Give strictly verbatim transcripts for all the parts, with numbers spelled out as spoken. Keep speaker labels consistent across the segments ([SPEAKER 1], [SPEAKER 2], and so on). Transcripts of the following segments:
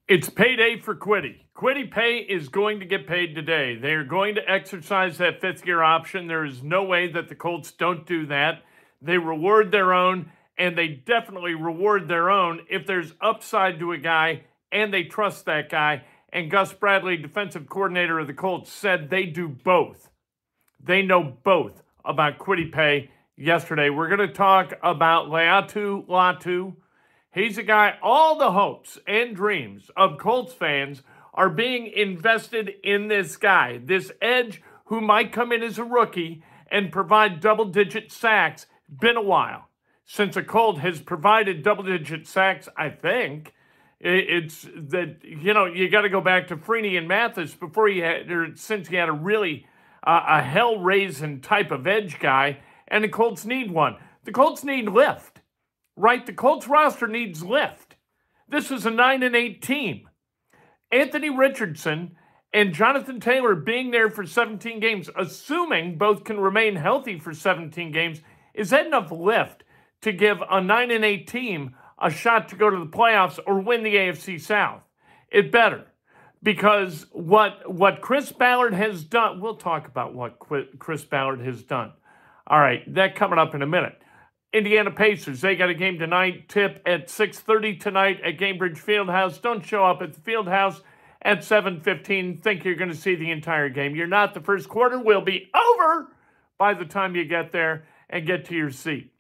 [SPEAKER 1] It's payday for Quiddy. Quiddy Pay is going to get paid today. They're going to exercise that fifth year option. There is no way that the Colts don't do that. They reward their own, and they definitely reward their own if there's upside to a guy and they trust that guy. And Gus Bradley, defensive coordinator of the Colts, said they do both. They know both about Quiddy Pay yesterday. We're going to talk about Laiatu Latu. He's a guy, all the hopes and dreams of Colts fans are being invested in this guy, this edge who might come in as a rookie and provide double-digit sacks. Been a while since a Colt has provided double-digit sacks, I think. It's that, you know, you got to go back to Freeney and Mathis before he had, or since he had a really uh, a hell-raising type of edge guy, and the Colts need one. The Colts need lift. Right, the Colts roster needs lift. This is a nine and eight team. Anthony Richardson and Jonathan Taylor being there for seventeen games, assuming both can remain healthy for seventeen games, is that enough lift to give a nine and eight team a shot to go to the playoffs or win the A F C South? It better, because what what Chris Ballard has done, we'll talk about what Chris Ballard has done. All right, that coming up in a minute. Indiana Pacers, they got a game tonight. Tip at six thirty tonight at Gainbridge Fieldhouse. Don't show up at the Fieldhouse at seven fifteen. Think you're going to see the entire game. You're not. The first quarter will be over by the time you get there and get to your seat.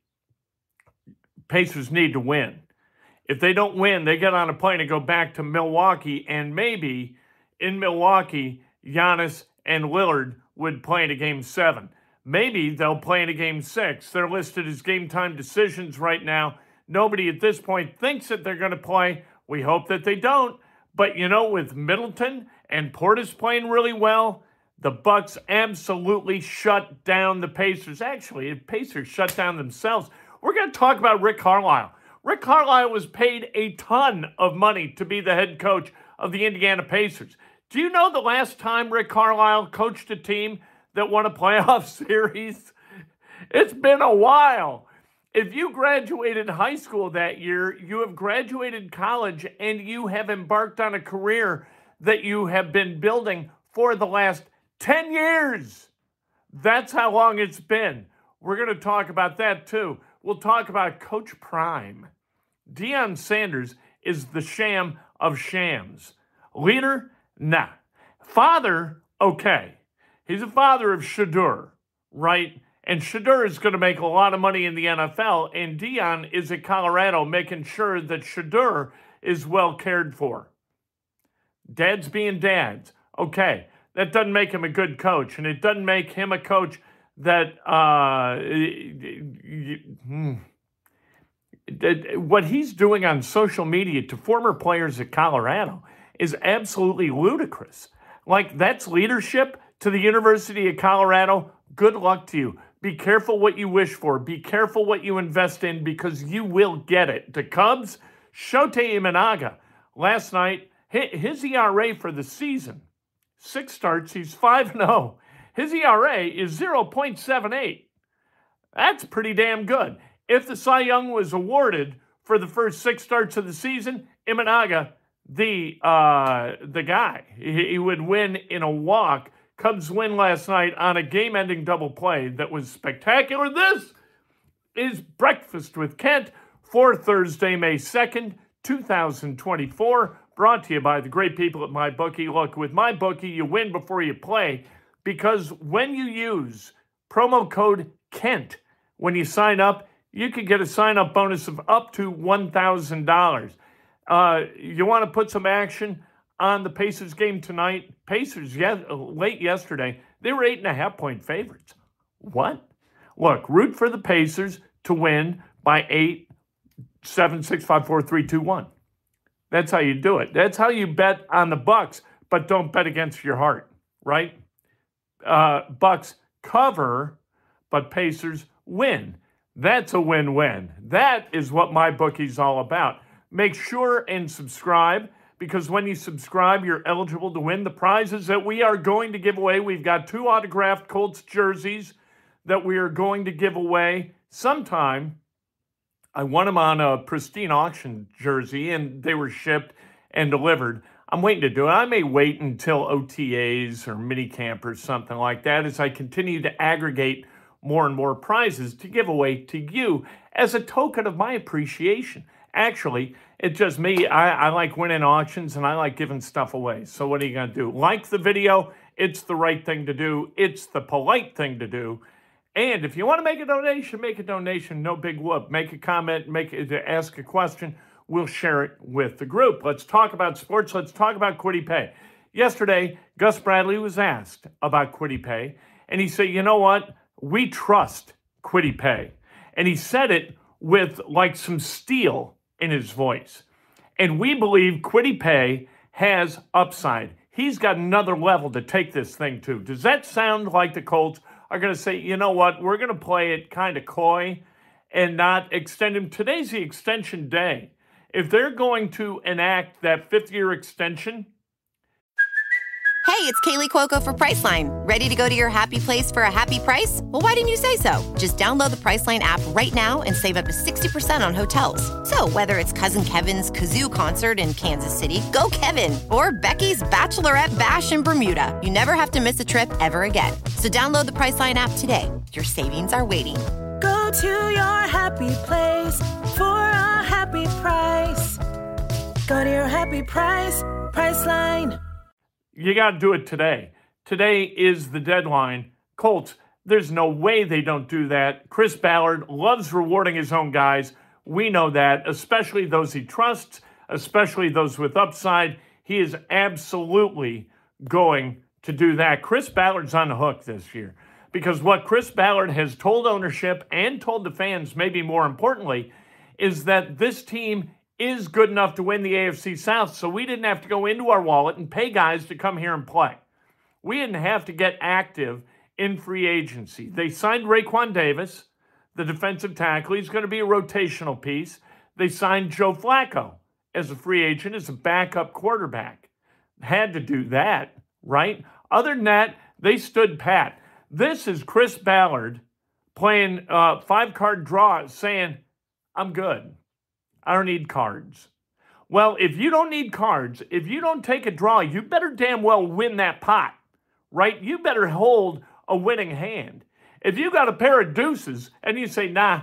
[SPEAKER 1] Pacers need to win. If they don't win, they get on a plane and go back to Milwaukee, and maybe in Milwaukee, Giannis and Lillard would play in a game seven. Maybe they'll play in a game six. They're listed as game time decisions right now. Nobody at this point thinks that they're going to play. We hope that they don't. But, you know, with Middleton and Portis playing really well, the Bucks absolutely shut down the Pacers. Actually, the Pacers shut down themselves. We're going to talk about Rick Carlisle. Rick Carlisle was paid a ton of money to be the head coach of the Indiana Pacers. Do you know the last time Rick Carlisle coached a team that won a playoff series? It's been a while. If you graduated high school that year, you have graduated college and you have embarked on a career that you have been building for the last ten years. That's how long it's been. We're going to talk about that too. We'll talk about Coach Prime. Deion Sanders is the sham of shams. Leader? Nah. Father? Okay. He's a father of Shedeur, right? And Shedeur is going to make a lot of money in the N F L, and Deion is at Colorado making sure that Shedeur is well cared for. Dads being dads. Okay, that doesn't make him a good coach, and it doesn't make him a coach that, uh, what he's doing on social media to former players at Colorado is absolutely ludicrous. Like, that's leadership to the University of Colorado. Good luck to you. Be careful what you wish for. Be careful what you invest in, because you will get it. The Cubs, Shota Imanaga, last night, his E R A for the season, six starts, he's five and oh. His E R A is zero point seven eight. That's pretty damn good. If the Cy Young was awarded for the first six starts of the season, Imanaga, the uh, the guy, he, he would win in a walk. Cubs win last night on a game-ending double play that was spectacular. This is Breakfast with Kent for Thursday, May second, two thousand twenty-four, brought to you by the great people at MyBookie. Look, with MyBookie, you win before you play, because when you use promo code KENT when you sign up, you can get a sign-up bonus of up to one thousand dollars. Uh, you want to put some action on the Pacers game tonight? Pacers, yes, late yesterday, they were eight and a half point favorites. What? Look, root for the Pacers to win by eight, seven, six, five, four, three, two, one. That's how you do it. That's how you bet on the Bucks, but don't bet against your heart, right? Uh, Bucks cover, but Pacers win. That's a win-win. That is what MyBookie's all about. Make sure and subscribe, because when you subscribe, you're eligible to win the prizes that we are going to give away. We've got two autographed Colts jerseys that we are going to give away sometime. I won them on a pristine auction jersey, and they were shipped, and delivered. I'm waiting to do it. I may wait until O T As or minicamp or something like that as I continue to aggregate more and more prizes to give away to you as a token of my appreciation. Actually, it's just me. I, I like winning auctions and I like giving stuff away. So what are you going to do? Like the video. It's the right thing to do. It's the polite thing to do. And if you want to make a donation, make a donation. No big whoop. Make a comment, make it, ask a question. We'll share it with the group. Let's talk about sports. Let's talk about Kwity Paye. Yesterday, Gus Bradley was asked about Kwity Paye, and he said, you know what? We trust Kwity Paye. And he said it with like some steel in his voice. And we believe Kwity Paye has upside. He's got another level to take this thing to. Does that sound like the Colts are going to say, you know what? We're going to play it kind of coy and not extend him. Today's the extension day. If they're going to enact that fifth-year extension.
[SPEAKER 2] Hey, it's Kaylee Cuoco for Priceline. Ready to go to your happy place for a happy price? Well, why didn't you say so? Just download the Priceline app right now and save up to sixty percent on hotels. So whether it's Cousin Kevin's Kazoo Concert in Kansas City, go Kevin, or Becky's Bachelorette Bash in Bermuda, you never have to miss a trip ever again. So download the Priceline app today. Your savings are waiting.
[SPEAKER 3] Go to your happy place for a happy price. Go to your happy price, Priceline.
[SPEAKER 1] You got to do it today. Today is the deadline. Colts, there's no way they don't do that. Chris Ballard loves rewarding his own guys. We know that, especially those he trusts, especially those with upside. He is absolutely going to do that. Chris Ballard's on the hook this year because what Chris Ballard has told ownership and told the fans, maybe more importantly, is that this team is good enough to win the A F C South, so we didn't have to go into our wallet and pay guys to come here and play. We didn't have to get active in free agency. They signed Raekwon Davis, the defensive tackle. He's going to be a rotational piece. They signed Joe Flacco as a free agent, as a backup quarterback. Had to do that, right? Other than that, they stood pat. This is Chris Ballard playing uh, five-card draw, saying, I'm good. I don't need cards. Well, if you don't need cards, if you don't take a draw, you better damn well win that pot, right? You better hold a winning hand. If you got a pair of deuces and you say, nah,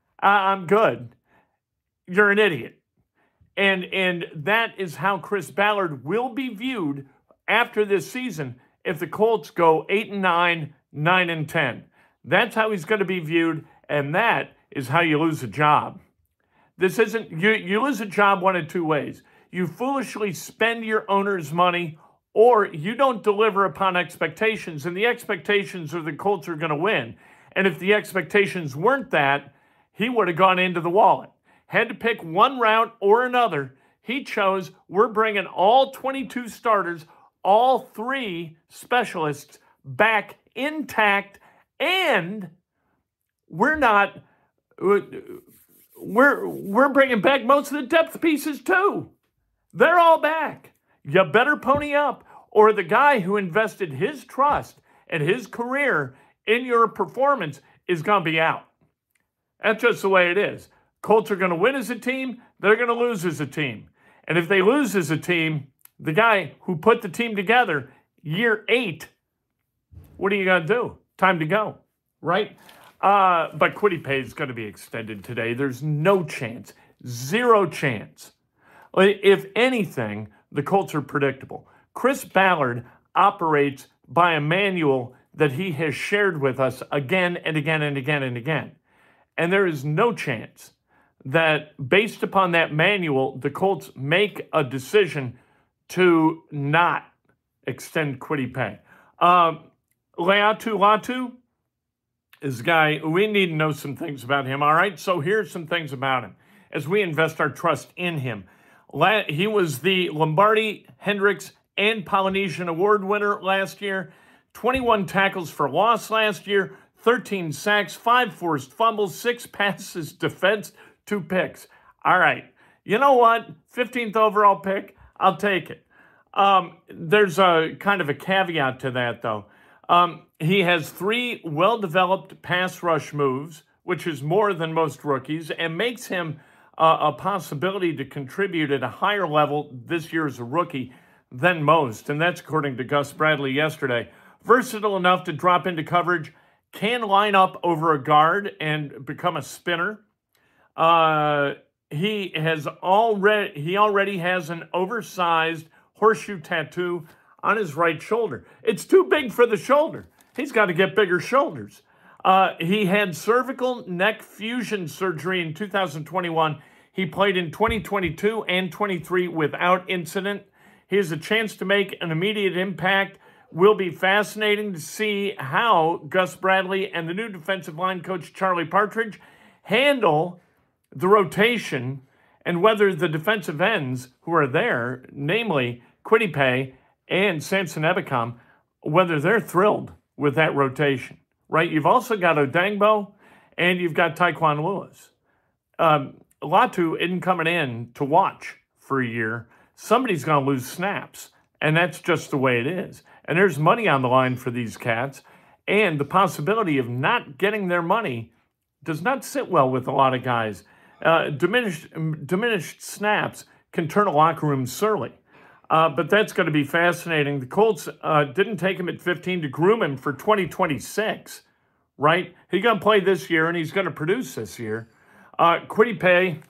[SPEAKER 1] I'm good, you're an idiot. And, and that is how Chris Ballard will be viewed after this season if the Colts go eight and nine, nine and ten. That's how he's going to be viewed, and that is how you lose a job. This isn't, you, you lose a job one of two ways. You foolishly spend your owner's money, or you don't deliver upon expectations, and the expectations are the Colts are going to win. And if the expectations weren't that, he would have gone into the wallet. Had to pick one route or another. He chose, we're bringing all twenty-two starters, all three specialists back intact, and we're not... We're we're bringing back most of the depth pieces too. They're all back. You better pony up, or the guy who invested his trust and his career in your performance is going to be out. That's just the way it is. Colts are going to win as a team. They're going to lose as a team. And if they lose as a team, the guy who put the team together, year eight, what are you going to do? Time to go, right? Uh, but Kwity Paye is going to be extended today. There's no chance, zero chance. If anything, the Colts are predictable. Chris Ballard operates by a manual that he has shared with us again and again and again and again. And there is no chance that based upon that manual, the Colts make a decision to not extend Kwity Paye. Um, Laiatu Latu is a guy, we need to know some things about him, all right? So here's some things about him as we invest our trust in him. He was the Lombardi, Hendricks, and Polynesian Award winner last year, twenty-one tackles for loss last year, thirteen sacks, five forced fumbles, six passes defense, two picks. All right, you know what? fifteenth overall pick, I'll take it. Um, there's a kind of a caveat to that, though. Um, he has three well-developed pass rush moves, which is more than most rookies, and makes him uh, a possibility to contribute at a higher level this year as a rookie than most, and that's according to Gus Bradley yesterday. Versatile enough to drop into coverage, can line up over a guard and become a spinner. Uh, he has already he already has an oversized horseshoe tattoo on his right shoulder. It's too big for the shoulder. He's got to get bigger shoulders. Uh, he had cervical neck fusion surgery in two thousand twenty-one. He played in twenty twenty-two and twenty-three without incident. He has a chance to make an immediate impact. Will be fascinating to see how Gus Bradley and the new defensive line coach Charlie Partridge handle the rotation and whether the defensive ends who are there, namely Kwity Paye and Samson Ebukam, whether they're thrilled with that rotation, right? You've also got Odangbo and you've got Tyquan Lewis. Um, Latu isn't coming in to watch for a year. Somebody's going to lose snaps, and that's just the way it is. And there's money on the line for these cats, and the possibility of not getting their money does not sit well with a lot of guys. Uh, diminished, diminished snaps can turn a locker room surly. Uh, but that's going to be fascinating. The Colts uh, didn't take him at fifteen to groom him for twenty twenty-six, right? He's going to play this year, and he's going to produce this year. Uh, Kwity Paye,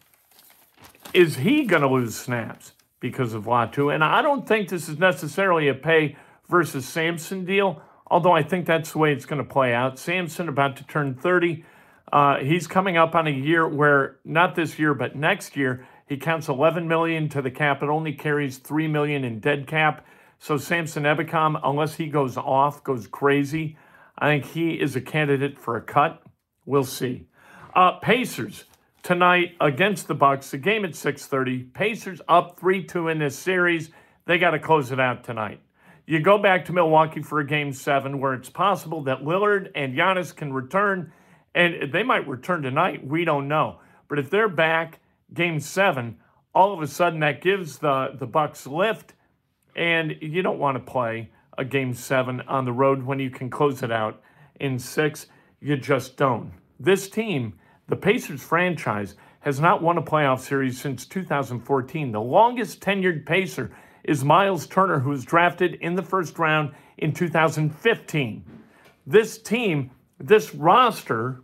[SPEAKER 1] is he going to lose snaps because of Latu? And I don't think this is necessarily a Paye versus Samson deal, although I think that's the way it's going to play out. Samson about to turn thirty. Uh, he's coming up on a year where, not this year, but next year, he counts eleven million dollars to the cap. It only carries three million dollars in dead cap. So Samson Ebukam, unless he goes off, goes crazy, I think he is a candidate for a cut. We'll see. Uh, Pacers tonight against the Bucks. The game at six thirty. Pacers up three two in this series. They got to close it out tonight. You go back to Milwaukee for a game seven where it's possible that Lillard and Giannis can return, and they might return tonight. We don't know. But if they're back, game seven, all of a sudden that gives the, the Bucks lift, and you don't want to play a game seven on the road when you can close it out in six. You just don't. This team, the Pacers franchise, has not won a playoff series since two thousand fourteen. The longest tenured Pacer is Miles Turner, who was drafted in the first round in two thousand fifteen. This team, this roster,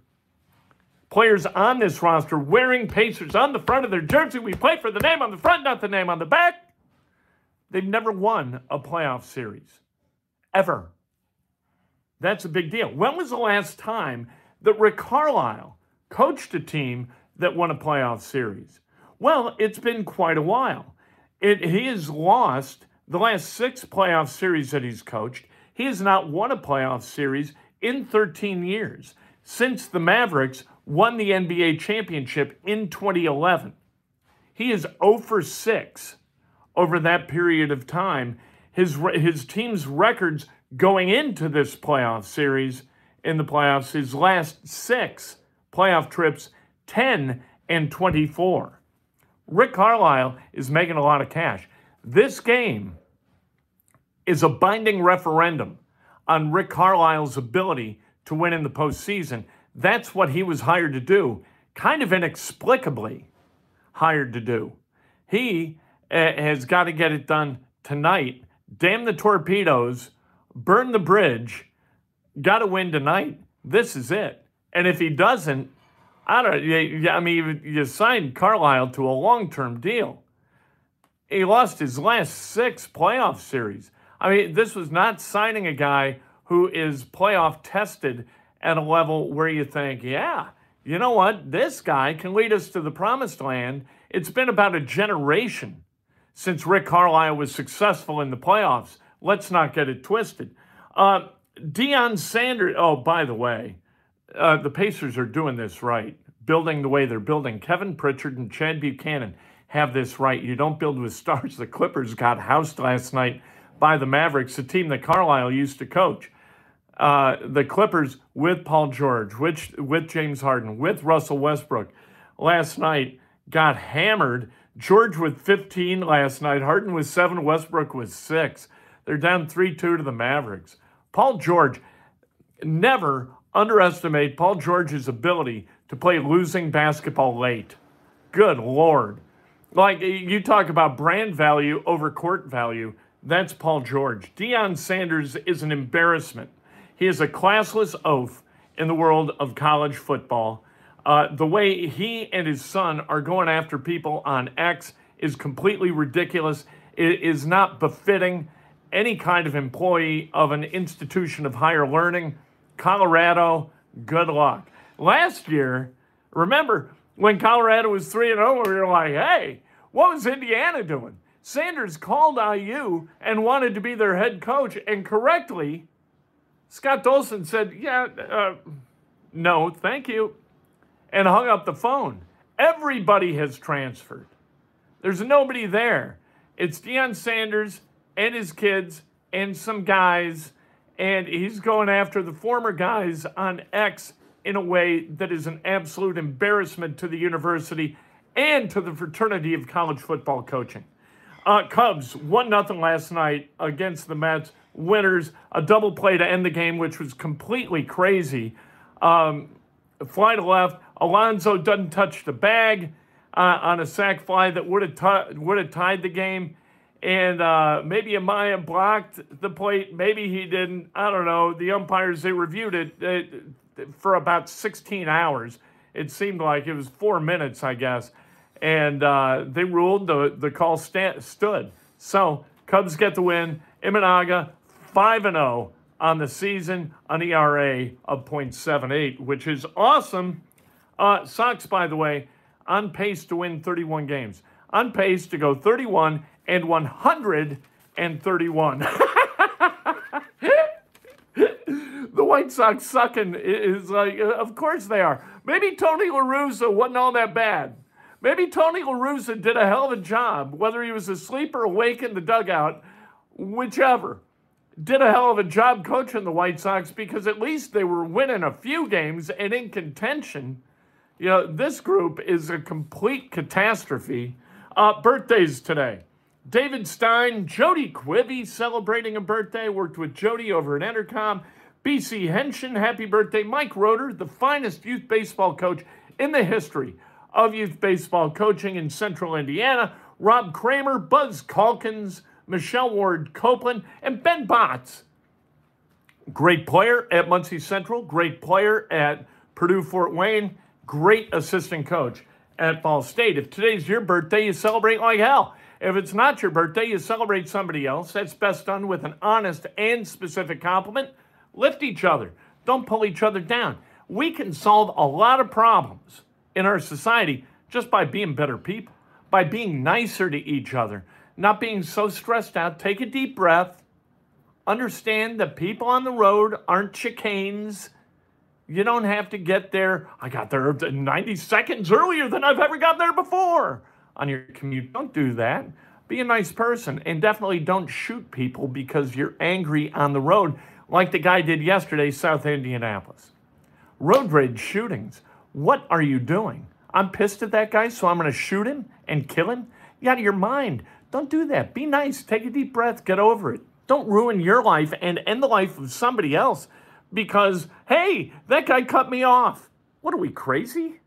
[SPEAKER 1] players on this roster wearing Pacers on the front of their jersey. We play for the name on the front, not the name on the back. They've never won a playoff series, ever. That's a big deal. When was the last time that Rick Carlisle coached a team that won a playoff series? Well, it's been quite a while. It, he has lost the last six playoff series that he's coached. He has not won a playoff series in thirteen years, since the Mavericks won the N B A championship in twenty eleven. He is zero for six over that period of time. His, his team's records going into this playoff series in the playoffs, his last six playoff trips, ten and twenty-four. Rick Carlisle is making a lot of cash. This game is a binding referendum on Rick Carlisle's ability to win in the postseason. That's what he was hired to do, kind of inexplicably hired to do. He uh, has got to get it done tonight. Damn the torpedoes, burn the bridge, got to win tonight. This is it. And if he doesn't, I don't. I mean, you signed Carlisle to a long-term deal. He lost his last six playoff series. I mean, this was not signing a guy who is playoff tested at a level where you think, yeah, you know what? This guy can lead us to the promised land. It's been about a generation since Rick Carlisle was successful in the playoffs. Let's not get it twisted. Uh, Deion Sanders, oh, by the way, Uh, the Pacers are doing this right, building the way they're building. Kevin Pritchard and Chad Buchanan have this right. You don't build with stars. The Clippers got housed last night by the Mavericks, a team that Carlisle used to coach. Uh, the Clippers with Paul George, with, with James Harden, with Russell Westbrook last night got hammered. George with fifteen last night. Harden with seven. Westbrook with six. They're down three two to the Mavericks. Paul George, never underestimate Paul George's ability to play losing basketball late. Good Lord. Like, you talk about brand value over court value. That's Paul George. Deion Sanders is an embarrassment. He is a classless oaf in the world of college football. Uh, the way he and his son are going after people on X is completely ridiculous. It is not befitting any kind of employee of an institution of higher learning. Colorado, good luck. Last year, remember, when Colorado was three and oh, we were like, hey, what was Indiana doing? Sanders called I U and wanted to be their head coach, and correctly, Scott Dolson said, yeah, uh, no, thank you, and hung up the phone. Everybody has transferred. There's nobody there. It's Deion Sanders and his kids and some guys, and he's going after the former guys on X in a way that is an absolute embarrassment to the university and to the fraternity of college football coaching. Uh, Cubs, one nothing last night against the Mets. Winners, a double play to end the game, which was completely crazy. Um, fly to left. Alonso doesn't touch the bag uh, on a sac fly that would have t- would have tied the game. And uh, maybe Amaya blocked the plate. Maybe he didn't. I don't know. The umpires, they reviewed it uh, for about sixteen hours. It seemed like it was four minutes, I guess. And uh, they ruled the, the call sta- stood. So Cubs get the win. Imanaga, five and oh on the season, an E R A of point seven eight, which is awesome. Uh, Sox, by the way, on pace to win thirty-one games. On pace to go thirty-one and one hundred thirty-one. The White Sox sucking is like, of course they are. Maybe Tony La Russa wasn't all that bad. Maybe Tony La Russa did a hell of a job, whether he was asleep or awake in the dugout, whichever. Did a hell of a job coaching the White Sox because at least they were winning a few games and in contention. You know, this group is a complete catastrophe. Uh, birthdays today. David Stein, Jody Quibby celebrating a birthday, worked with Jody over at Entercom. B C Henshin, happy birthday. Mike Roeder, the finest youth baseball coach in the history of youth baseball coaching in Central Indiana. Rob Kramer, Buzz Calkins, Michelle Ward Copeland, and Ben Botts. Great player at Muncie Central, great player at Purdue Fort Wayne, great assistant coach at Ball State. If today's your birthday, you celebrate like hell. If it's not your birthday, you celebrate somebody else. That's best done with an honest and specific compliment. Lift each other. Don't pull each other down. We can solve a lot of problems in our society just by being better people, by being nicer to each other, not being so stressed out. Take a deep breath. Understand that people on the road aren't chicanes. You don't have to get there. I got there ninety seconds earlier than I've ever gotten there before on your commute. Don't do that. Be a nice person, and definitely don't shoot people because you're angry on the road like the guy did yesterday, South Indianapolis. Road rage shootings. What are you doing? I'm pissed at that guy, so I'm going to shoot him and kill him? You out of your mind. Don't do that. Be nice. Take a deep breath. Get over it. Don't ruin your life and end the life of somebody else because, hey, that guy cut me off. What are we, crazy?